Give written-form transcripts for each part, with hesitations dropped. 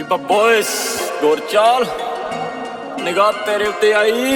Viva boys, Gorchal, ਨਿਗਾਹ ਤੇਰੇ ਉੱਤੇ ਆਈ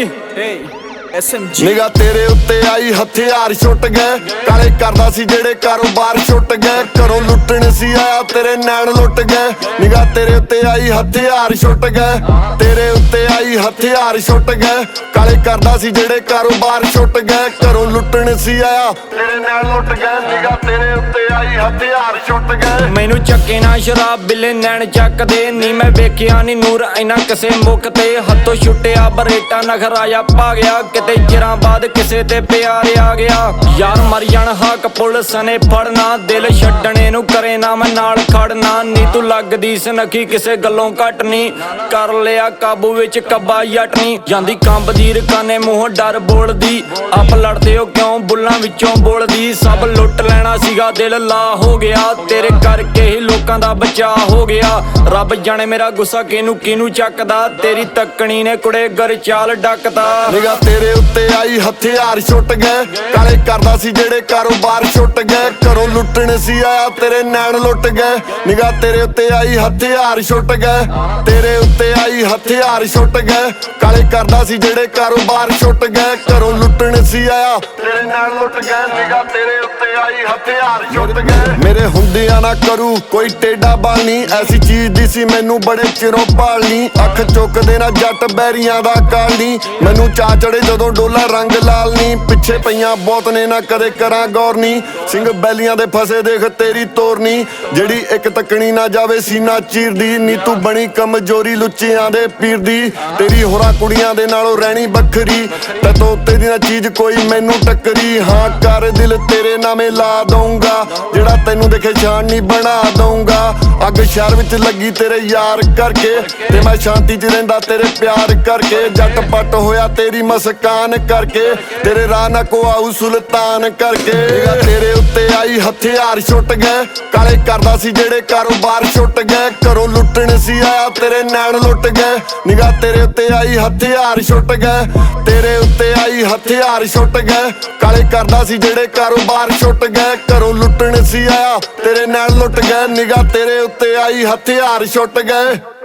SMG ਨਿਗਾਹ ਤੇਰੇ ਉੱਤੇ ਆਈ ਹਥਿਆਰ ਛੁੱਟ ਗਏ ਕਾਲੇ ਕਰਦਾ ਸੀ ਜਿਹੜੇ ਕਾਰੋਬਾਰ ਛੁੱਟ ਗਏ ਘਰੋਂ ਲੁੱਟਣ ਸੀ ਆਇਆ ਤੇਰੇ ਨੈਣ ਲੁੱਟ ਗਏ ਨਿਗਾਹ ਤੇਰੇ ਉੱਤੇ ਆਈ ਹਥਿਆਰ ਛੁੱਟ ਗਏ ਤੇਰੇ ਉੱਤੇ ਆਈ ਹਥਿਆਰ ਛੁੱਟ ਗਏ ਕਾਲੇ ਕਰਦਾ ਸੀ ਜਿਹੜੇ ਕਾਰੋਬਾਰ ਛੁੱਟ ਗਏ ਘਰੋਂ ਲੁੱਟਣ ਸੀ ਆਇਆ ਤੇਰੇ ਨੈਣ ਲੁੱਟ ਗਏ ਨਿਗਾਹ ਤੇਰੇ ਉੱਤੇ ਆਈ ਹਥਿਆਰ ਛੁੱਟ ਗਏ ਮੈਨੂੰ ਚੱਕੇ ਨਾ ਸ਼ਰਾਬ ਬਿੱਲੇ ਨੈਣ ਚੱਕਦੇ ਨੀ ਮੈਂ ਵੇਖਿਆ ਨੀ ਨੂਰ ਇਹਨਾਂ ਕਿਸੇ ਮੁੱਖ ਤੇ ਹੱਥੋਂ ਛੁੱਟਿਆ ਬਰੇਟਾ ਨਖਰਾਇਆ ਪਾ ਗਿਆ ਕਿਤੇ ਚਿਰਾਂ ਬਾਅਦ ਕਿਸੇ ਤੇ ਪਿਆਰ ਆ ਗਿਆ ਯਾਰ ਮਰ ਜਾਣ ਹੱਕ ਪੁਲਿਸ ਨੇ ਫੜਨਾ ਦਿਲ ਛੱਡਣੇ ਨੂੰ ਕਰੇ ਨਾ ਮੈਂ ਨਾਲ ਖੜਨਾ ਨੀ ਤੂੰ ਲੱਗਦੀ ਸਨਖੀ ਕਿਸੇ ਗੱਲੋਂ ਘੱਟ ਨੀ ਕਰ ਲਿਆ ਕਾਬੂ ਵਿੱਚ ਕੱਬਾ ਜੱਟ ਨੀ ਜਾਂਦੀ ਕੰਬਦੀ ਰਕਾਨੇ ਮੂੰਹ ਡਰ ਬੋਲਦੀ ਆਪ ਲੜਦੇ ਹੋ ਕਿਉਂ ਬੁੱਲਾਂ ਵਿੱਚੋਂ ਬੋਲਦੀ ਸਭ ਲੁੱਟ ਲੈਣਾ ਸੀਗਾ ਦਿਲ ਲਾ ਹੋ ਗਿਆ ਤੇਰੇ ਕਰਕੇ ਹੀ ਲੋਕਾਂ ਦਾ ਬਚਾਅ ਹੋ ਗਿਆ ਰੱਬ ਜਾਣੇ ਮੇਰਾ ਗੁੱਸਾ ਕਿਹਨੂੰ ਚੱਕਦਾ ਤੇਰੀ ਤੱਕਣੀ ਨੇ ਕੁੜੇ ਗਰਚਾਲ ਡੱਕਦਾ ਨਿਗਾਹ ਤੇਰੇ ਉੱਤੇ ਆਈ ਹਥਿਆਰ ਛੁੱਟ ਗਏ ਕਾਲੇ ਕਰਦਾ ਸੀ ਜਿਹੜੇ ਕਾਰੋਬਾਰ ਛੁੱਟ ਗਏ ਘਰੋਂ ਲੁੱਟਣ ਸੀ ਆਇਆ ਤੇਰੇ ਨੈਣ ਲੁੱਟ ਗਏ ਨਿਗਾਹ ਤੇਰੇ ਉੱਤੇ ਆਈ ਹਥਿਆਰ ਛੁੱਟ ਗਏ ਤੇਰੇ ਉੱਤੇ ਆਈ ਹਥਿਆਰ ਛੁੱਟ ਗਏ ਕਾਲੇ ਕਰਦਾ ਸੀ ਜਿਹੜੇ ਕਾਰੋਬਾਰ ਛੁੱਟ ਗਏ ਘਰੋਂ ਲੁੱਟਣ ਸੀ ਆਇਆ ਤੇਰੇ ਨੈਣ ਲੁੱਟ ਗਏ ਨਿਗਾਹ ਤੇਰੇ ਉੱਤੇ ਆਈ ਹਥਿਆਰ ਛੁੱਟ ਗਏ ਮੇਰੇ ਹੁੰਦਿਆਂ ਨਾ ਕਰੂ ਕੋਈ ਟੇਡਾ ਬਾਣੀ ਐਸੀ ਚੀਜ਼ ਦੀ ਸੀ ਮੈਨੂੰ ਬੜੇ ਚਿਰੋਂ ਪਾਲਣੀ ਅੱਖ ਚੁੱਕਦੇ ਨਾ ਜੱਟ ਬੈਰੀਆਂ ਦਾ ਕਾਲਣੀ ਮੈਨੂੰ ਚਾ ਚੜੇ ਜਦੋਂ ਡੋਲਾ ਰੰਗ ਲਾਲ ਨੀ ਪਿੱਛੇ ਪਈਆਂ ਬਹੁਤ ਨੇ ਨਾ ਕਦੇ ਕਰਾਂ ਗੌਰ ਨੀ ਸਿੰਘ ਬੈਲੀਆਂ ਦੇ ਫਸੇ ਦੇਖ ਤੇਰੀ ਤੋਰਨੀ ਜਿਹੜੀ ਇੱਕ ਤੱਕਣੀ ਨਾ ਜਾਵੇ ਸੀਨਾ ਚੀਰਦੀ ਨੀ ਤੂੰ ਬਣੀ ਕਮਜ਼ੋਰੀ ਲੁੱਚਿਆਂ ਦੇ ਪੀਰ ਦੀ ਤੇਰੀ ਹੋਰਾਂ ਕੁੜੀਆਂ ਦੇ ਨਾਲੋਂ ਰਹਿਣੀ ਵੱਖਰੀ ਤੈਥੋਂ ਉੱਤੇ ਦੀ ਨਾ ਚੀਜ਼ ਕੋਈ ਮੈਨੂੰ ਟੱਕਰੀ ਹਾਂ ਕਰ ਦਿਲ ਤੇਰੇ ਨਾਮੇ ਲਾ ਦਊਂਗਾ ਜਿਹੜਾ ਤੈਨੂੰ ਦੇਖੇ ਜਾਣ ਨਹੀਂ ਬਣਾ ਦਊਂਗਾ ਅੱਗ ਸ਼ਹਿਰ ਵਿੱਚ ਲੱਗੀ ਤੇਰੇ ਯਾਰ ਕਰਕੇ ਤੇ ਮੈਂ ਸ਼ਾਂਤੀ 'ਚ ਰਹਿੰਦਾ ਤੇਰੇ ਪਿਆਰ ਕਰਕੇ ਜੱਟ ਪੱਟ ਹੋਇਆ ਤੇਰੀ ਮਸਕਾਨ ਕਰਕੇ ਤੇਰੇ ਰਾਹ ਨਾ ਕੋ ਆਊ ਸੁਲਤਾਨ ਕਰਕੇ ਨਿਗਾਹ ਤੇਰੇ ਉੱਤੇ ਆਈ ਹਥਿਆਰ ਛੁੱਟ ਗਏ ਕਾਲੇ ਕਰਦਾ ਸੀ ਜਿਹੜੇ ਕਾਰੋਬਾਰ ਛੁੱਟ ਗਏ ਘਰੋਂ ਲੁੱਟਣ ਸੀ ਆਇਆ ਤੇਰੇ ਨੈਣ ਲੁੱਟ ਗਏ ਨਿਗਾਹ ਤੇਰੇ ਉੱਤੇ ਆਈ ਹਥਿਆਰ ਛੁੱਟ ਗਏ ਤੇਰੇ ਉੱਤੇ ਆਈ ਹਥਿਆਰ ਛੁੱਟ ਗਏ ਕਾਲੇ ਕਰਦਾ ਸੀ ਜਿਹੜੇ ਕਾਰੋਬਾਰ ਛੁੱਟ ਗਏ ਘਰੋਂ ਲੁੱਟਣ ਸੀ ਆਇਆ ਤੇਰੇ ਨੈਣ ਲੁੱਟ ਗਏ ਨਿਗਾਹ ਤੇਰੇ ਉੱਤੇ ਆਈ ਹਥਿਆਰ ਛੁੱਟ ਗਏ